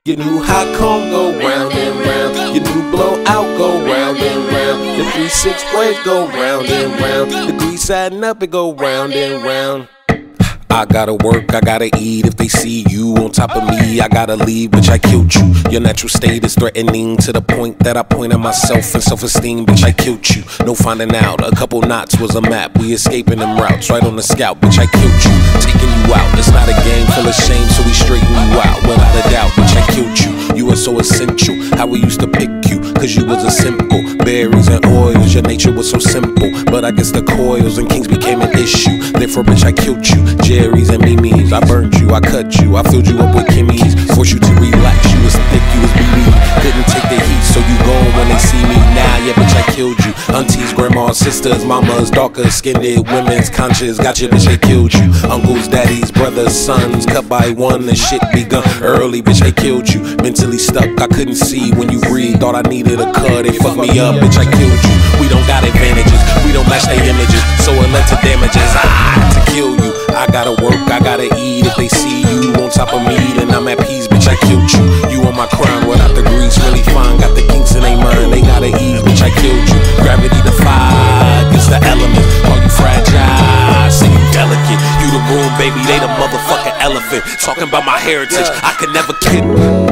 Your new hot comb go round and round. Your new blowout go round and round. The 3-6 waves go round and round. The grease adding up, it go round and round. I gotta work, I gotta eat. If they see you on top of me, I gotta leave, bitch, I killed you. Your natural state is threatening to the point that I point at myself and self-esteem, bitch, I killed you. No finding out, a couple knots was a map. We escaping them routes, right on the scout, bitch, I killed you. Taking you out, it's not a game full of shame, so we straighten you out, without a doubt, bitch, I killed you. You were so essential, how we used to pick you, cause you was a simple. Berries and oils, your nature was so simple. But I guess the coils and kings became an issue. Therefore, bitch, I killed you. Jerry's and Mimi's, I burned you, I cut you, I filled you up with Kimmy's. Forced you to relax, you was thick, you was BB. Couldn't take the heat, so you gone when they see me. Now, yeah, bitch, I killed you. Aunties, grandmas, sisters, mamas, darker skinned women's conscious. Got you, bitch, I killed you. Uncles, daddies, brothers, sons, cut by one, the shit begun early, bitch, I killed you. Mentally stuck, I couldn't see when you breathe. Thought I needed a cut, they fucked me up, bitch, I killed you. We don't got advantages, we don't match their images, so it led to damages. To kill you, I gotta work, I gotta eat. If they see you on top of me, then I'm at peace, bitch, I killed you. You on my crown without the grease, really fine. Got the kinks in they mind, they gotta ease, bitch, I killed you. Gravity defied, it's the element. Call you fragile, say you delicate. You the room, baby, they the motherfucking elephant. Talking about my heritage, I could never kid.